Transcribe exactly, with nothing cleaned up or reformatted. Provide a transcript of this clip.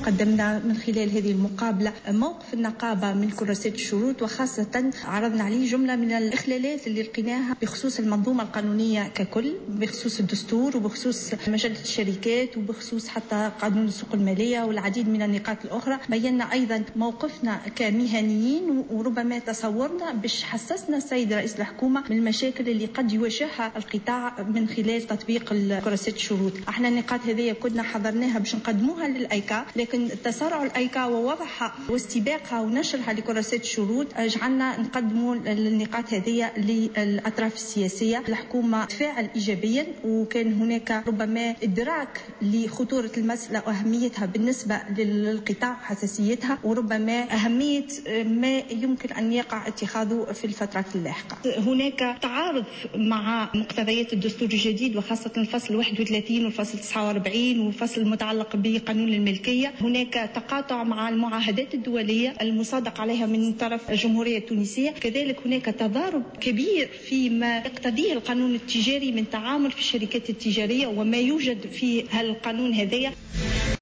قدمنا من خلال هذه المقابلة موقف النقابة من كراسة الشروط، وخاصة عرضنا عليه جملة من الإخلالات اللي لقيناها بخصوص المنظومة القانونية ككل، بخصوص الدستور وبخصوص مجلة الشركات وبخصوص حتى قانون السوق المالية والعديد من النقاط الأخرى. بينا أيضا موقفنا كمهنيين وربما تصورنا باش حسسنا السيد رئيس الحكومة من المشاكل اللي قد يواجهها القطاع من خلال تطبيق كراسة الشروط. احنا النقاط هذه كنا حضرناها باش نقدموها للأيكا، لكن تسارع الأيكا ووضعها واستباقها ونشرها لكراسة الشروط جعلنا نقدموا النقاط هذه للأطراف السياسية. الحكومة تفاعل إيجابيا، وكان هناك ربما إدراك لخطورة المسألة وأهميتها بالنسبة للقطاع وحساسيتها، وربما أهمية ما يمكن أن يقع اتخاذه في الفترة اللاحقة. هناك تعارض مع مقتضيات الدستور الجديد، وخاصة الفصل واحد وثلاثين والفصل تسعة وأربعين والفصل المتعلق بقانون الملكية. هناك تقاطع مع المعاهدات الدولية المصادق عليها من طرف الجمهورية التونسية. كذلك هناك تضارب كبير فيما يقتضيه القانون التجاري من تعامل في الشركات التجارية وما يوجد في هالقانون هذايا.